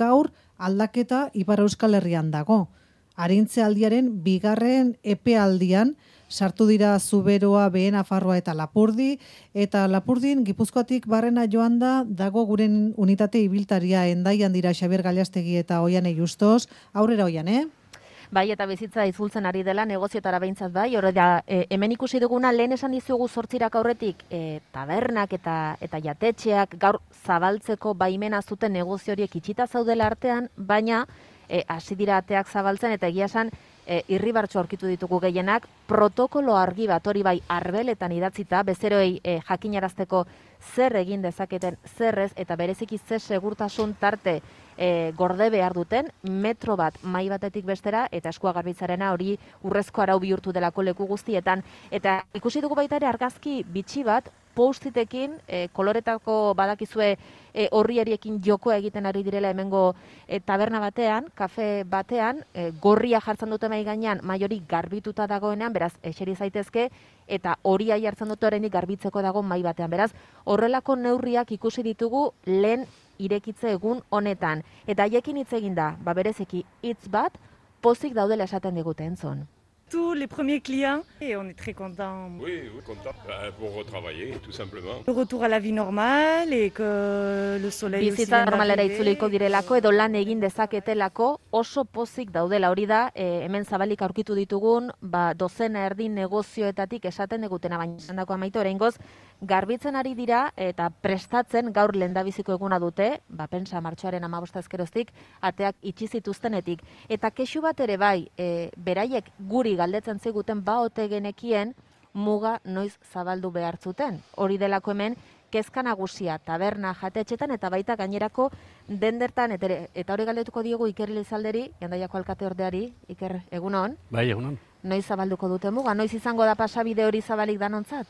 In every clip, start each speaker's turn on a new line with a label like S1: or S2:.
S1: gaur aldaketa Ipar Euskal Herrian dago. Arintzealdiaren bigarren epealdian sartu dira Zuberoa, Behe Nafarroa eta Lapurdi, eta Lapurdin Gipuzkoatik barrena joan dago guren unitate ibiltaria Hendaian dira Xabier Gallastegi eta Oiane Justos. Aurrera Oiane.
S2: Bai, eta bizitza itzultzen ari dela negoziotara behintzat bai, hori da, hemen ikusi duguna lehen esan dizugu 8 aurretik tabernak eta jatetxeak gaur zabaltzeko baimena zuten negozio horiek itxita zaudela artean, baina hasi dira ateak zabaltzen eta egia esan irribartxo aurkitu ditugu gehienak, protokolo argi bat hori bai arbeletan idatzita, bezeroei jakinarazteko zer egin dezaketen, zer ez, eta bereziki ze segurtasun tarte gorde behar duten, metro bat mai batetik bestera, eta eskua garbitzarena hori urrezko arau bihurtu delako leku guztietan. Eta ikusi dugu baita ere argazki bitxi bat, postitekin, koloretako badakizue horrieriekin jokoa egiten ari direla hemengo taberna batean, kafe batean, gorria jartzen dute mai gainean, mai hori garbituta dagoenean, beraz, eseri zaitezke, eta horia jartzen dute oraindik garbitzeko dago mai batean. Beraz, horrelako neurriak ikusi ditugu lehen irekitze egun honetan. Eta haiekin hitz egin da, bereziki hitz bat, pozik daudela esaten digute entzun.
S3: Tous les premiers clients et on est très content.
S4: Oui, content pour retravailler tout simplement.
S3: Le retour à la vie normale et que le soleil aussi
S2: bizitza normalera itzuliko direlako edo lan egin dezaketelako oso pozik daudela hori da, hemen zabalik aurkitu ditugun, dozena erdi negozioetatik esaten digutena, baina esandako amaitu oraingoz garbitzen ari dira eta prestatzen gaur lehendabiziko eguna dute, pentsa martxoaren 15 ezkeroztik ateak itxi zituztenetik. Eta kexu bat ere bai, beraiek guri galdetzen ziguten ote genekien muga noiz zabaldu behar zuten. Hori delako hemen kezka nagusia taberna jatetxetan eta baita gainerako dendertan, eta hori galdetuko diogu Iker Elizalderi, Hendaiako alkate ordeari. Iker, egunon?
S5: Bai, egunon.
S2: Noiz zabalduko dute muga? Noiz izango da pasabide hori zabalik danontzat?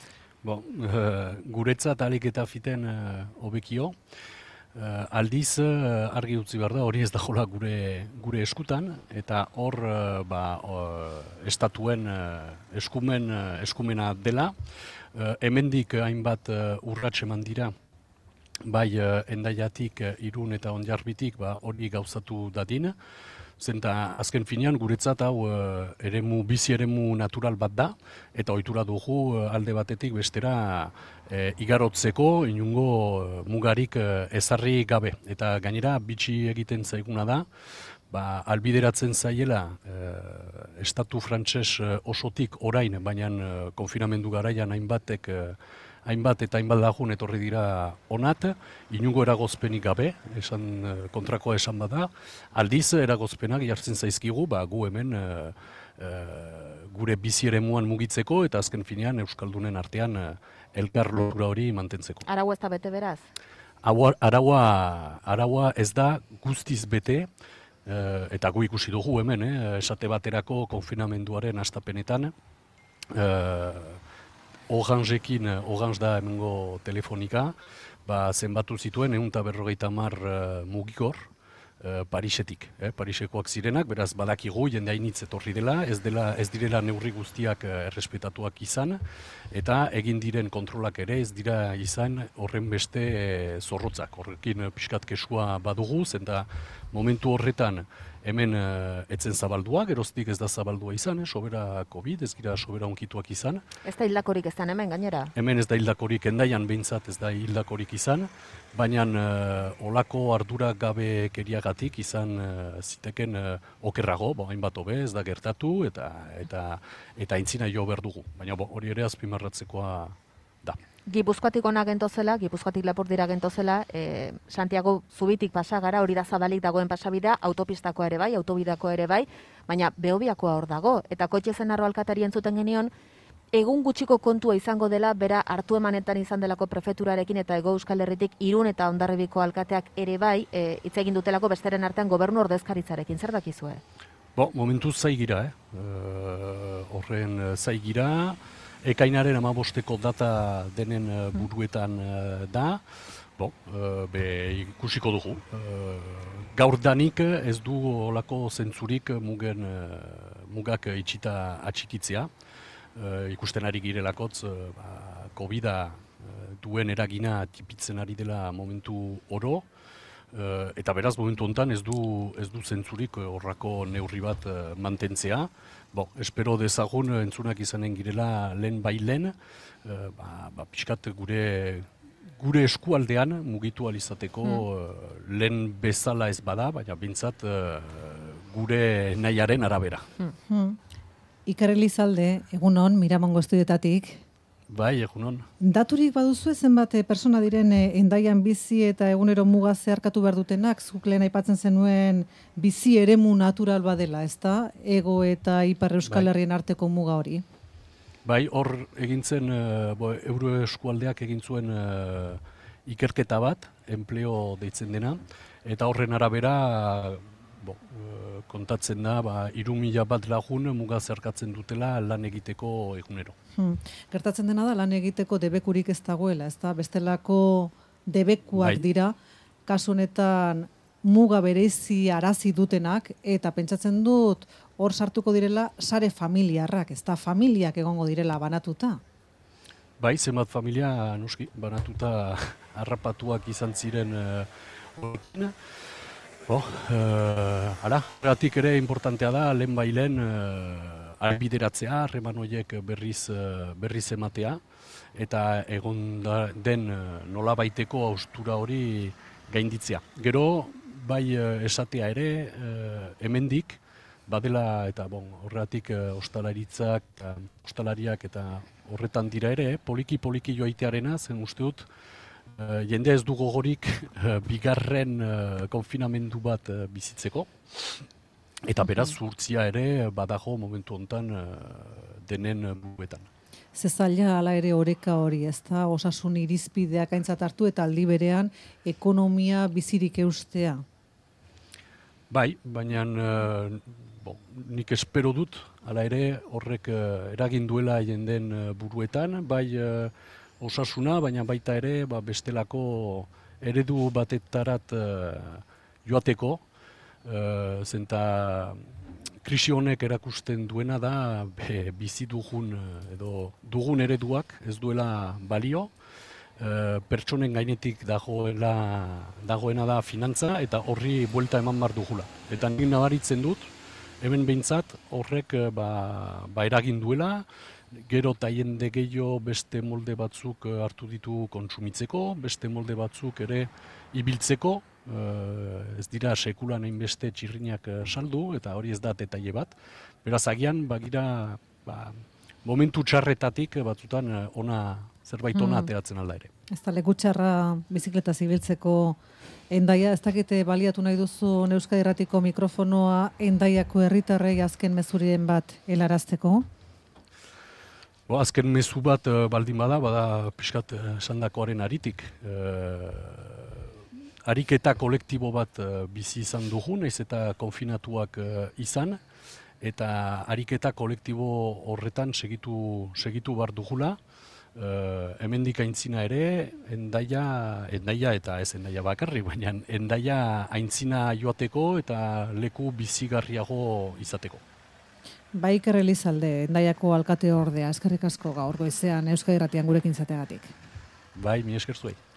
S5: Guretzat alik eta fiten hobekio. Aldiz argi utzi behar da, hori ez dagoela gure eskutan, eta hor estatuen eskumena dela. Hemendik hainbat urrats eman dira, bai Hendaiatik, Irun eta Ondarbitik hori gauzatu dadin. Zenta azken finean guretzat hau bizi eremu natural bat da, eta ohitura dugu alde batetik bestera igarotzeko inungo mugarik ezarri gabe. Eta gainera bitxi egiten zaiguna da, albideratzen zaiela estatu frantses osotik orain, baina konfinamendu garaian hainbat eta hainbat lagun etorri dira onat, inungo eragozpenik gabe, kontrakoa esan bada, aldiz eragozpenak jartzen zaizkigu, gu hemen gure bizi eremuan mugitzeko eta azken finean Euskaldunen artean elkar lotura hori mantentzeko.
S2: Araua ez da bete beraz?
S5: Araua ez da guztiz bete, eta gu ikusi dugu hemen, esate baterako konfinamenduaren hastapenetan, Orange da hemengo telefonika, zenbatu zituen 150 mugikor Parisetik, Parisekoak zirenak, beraz badakigu jende hainitz etorri dela, ez direla neurri guztiak errespetatuak izan, eta egin diren kontrolak ere ez dira izan horren beste zorrotzak. Horrekin pixkat kesua badugu, zenta momentu horretan hemen etzen zabaldua, geroztik ez da zabaldua izan, sobera COVID, ez gira sobera onkituak izan.
S2: Ez da hildakorik ezan hemen gainera?
S5: Hemen ez da hildakorik, Hendaian behintzat ez da hildakorik izan, baina olako ardura gabe keriagatik izan ziteken okerrago, hainbat hobe ez da gertatu eta aintzina jo behar dugu, baina hori ere azpimarratzekoa da.
S2: Gipuzkoatik ona gentozela, Gipuzkoatik Lapurdira gentozela, Santiago Zubitik pasa gara, hori da zabalik dagoen pasabidea, autopistakoa ere bai, autobidakoa ere bai, baina Behobiakoa hor dago, eta Kotxe Zenarro alkatari entzuten genion, egun gutxiko kontua izango dela, bera hartu emanetan izan delako prefeturarekin eta Hego Euskal Herritik Irun eta Hondarribiko alkateak ere bai, hitz egin dutelako besteren artean gobernu ordezkaritzarekin, zer dakizue?
S5: Momentuz zaigira, horren zaigira, Ekainaren 15 data denen buruetan da, ikusiko dugu. Gaurdanik ez du olako zentzurik mugak itxita atxikitzea. Ikusten ari girelakotz, COVID-a duen eragina tipitzen ari dela momentu oro. Eta beraz, momentu honetan ez du zentzurik horrako neurri bat mantentzea. Espero dezagun entzunak izanen girela lehen bai lehen, pixkat gure eskualdean mugitu alizateko lehen bezala ez bada, baina bintzat gure nahiaren arabera.
S1: Iker Elizalde, egunon, Miramongo estudietatik.
S5: Bai, egunon.
S1: Daturik baduzu zenbat persona diren Hendaian bizi eta egunero muga zeharkatu behar dutenak, zuk lehen aipatzen zenuen bizi eremu natural badela, ezta? Ego eta Ipar Euskal Herrien arteko muga hori.
S5: Bai, hor egintzen, Euro eskualdeak egin zuen ikerketa bat, enpleo deitzen dena, eta horren arabera kontatzen da, 3.000 bat lagun muga zeharkatzen dutela lan egiteko egunero.
S1: Gertatzen dena da lan egiteko debekurik ez dagoela, ezta? Bestelako debekuak dira, kasu honetan muga bereizi arazi dutenak, eta pentsatzen dut hor sartuko direla sare familiarrak, ezta? Familiak egongo direla banatuta.
S5: Bai, zenbat familia noski banatuta harrapatuak izan ziren Horregatik ere importantea da, lehen bai lehen bideratzea, harreman horiek berriz ematea, eta egon den nolabaiteko haustura hori gainditzea. Gero, bai esatea ere, hemendik, badela, eta horregatik ostalariak eta horretan dira ere, poliki joaitearena, zen uste dut, jende ez du gogorik bigarren konfinamendu bat bizitzeko. Eta beraz, zuhurtzia ere badago momentu honetan denen buruetan.
S1: Zezaila ala ere oreka hori, ezta? Osasun irizpideak aintzat hartu eta aldi berean ekonomia bizirik eustea.
S5: Bai, baina nik espero dut, ala ere horrek eragin duela jenden buruetan, bai osasuna, baina baita ere bestelako eredu batetarat joateko, zenta krisi honek erakusten duena da bizi dugun ereduak ez duela balio, pertsonen gainetik dagoena da finantza eta horri buelta eman behar dugula. Eta nik nabaritzen dut, hemen behintzat horrek eragin duela, gero eta jende gehiago beste molde batzuk hartu ditu kontsumitzeko, beste molde batzuk ere ibiltzeko, ez dira sekulan hainbeste txirrinak saldu, eta hori ez da detaile bat. Beraz, agian, bagira, momentu txarretatik batzutan zerbait ona ateratzen alda ere.
S1: Ez da leku txarra bizikletaz ibiltzeko Hendaia, ez dakite baliatu nahi duzu Euskadi Irratiko mikrofonoa Hendaiako herritarrei azken mezurien bat helarazteko?
S5: Azken mezu bat baldin bada pixkat esandakoaren aritik. Ariketa kolektibo bat bizi izan dugu, naiz eta konfinatuak izan, eta ariketa kolektibo horretan segitu behar dugula. Hemendik aintzina ere, Hendaia eta ez Hendaia bakarrik, baina Hendaia aintzina joateko eta leku bizigarriago izateko.
S1: Bai, Iker Elizalde, Hendaiako alkate ordea, eskerrik asko gaur goizean Euskadi Irratian gurekin izateagatik.
S5: Bai, mi esker zuei.